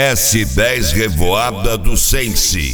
S10 Revoada do Sense.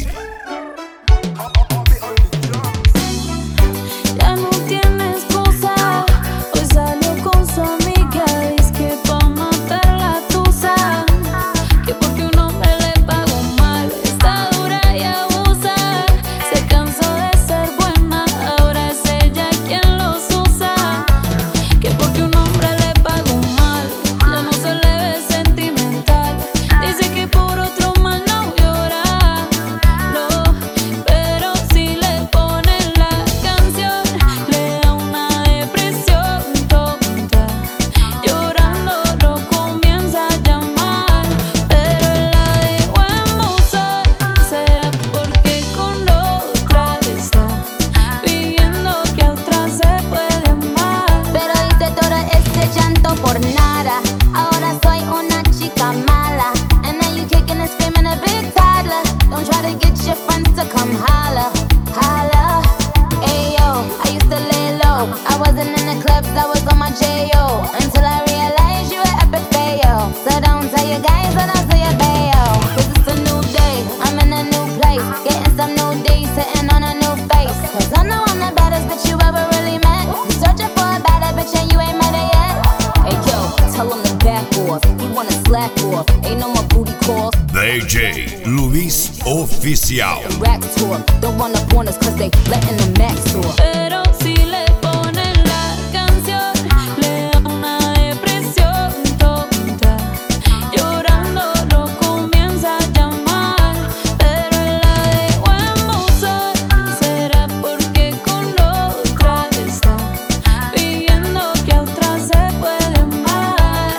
Por nada, ahora soy una chica mala. And now you kicking and screaming a big toddler. Don't try to get your friends to come holla, holla. Ayo, I used to lay low. I wasn't in the clubs, I was on my J.O. Until I realized you were epic fail. So don't tell your guys what I'll say your bayo. Cause it's a new day, I'm in a new place. Getting some new days, sitting on a new face. Cause I know I'm the baddest bitch you ever really met. You searching for a better bitch and you ain't met her yet. Tell him to back off, he wanna slack off. Ain't no more booty calls. DJ Luis Oficial. Rack tour, don't run up on us cause they letting the max tour. Pero si le ponen la canción, le da una depresión tonta. Llorando lo comienza a llamar, pero él la dejó en buzón. Será porque con otra está pidiendo que a otra se puede amar.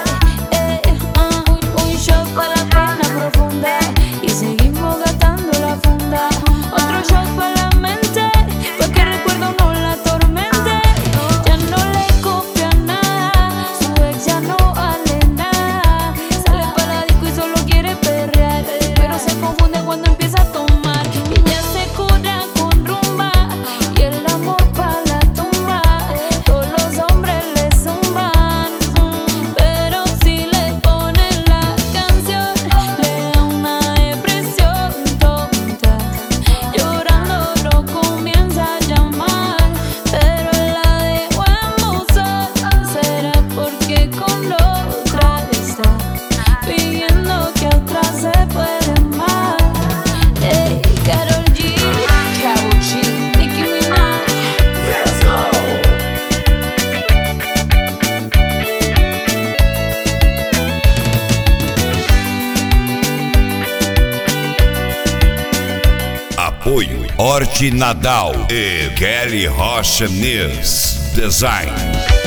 Un shot para la pena profunda y seguimos gastando la funda. Otro shot para la mente, pa' que recuerdo no la atormente. Ya no le copia nada, su ex ya no vale nada. Sale para la disco y solo quiere perrear, pero se confunde cuando empieza a tomar. Y ella se cura con rumba y el amor pa' la tumba. Todos los hombres le zumban, pero si le ponen la canción, le da una depresión tonta. Llorando lo comienza a llamar, pero él la dejó en buzón. Será porque con otra está pidiendo que a otra se puede amar. Hey, Karol G, Nicki Minaj. Apoio Horti Nadal e Kelly Rocha News Design.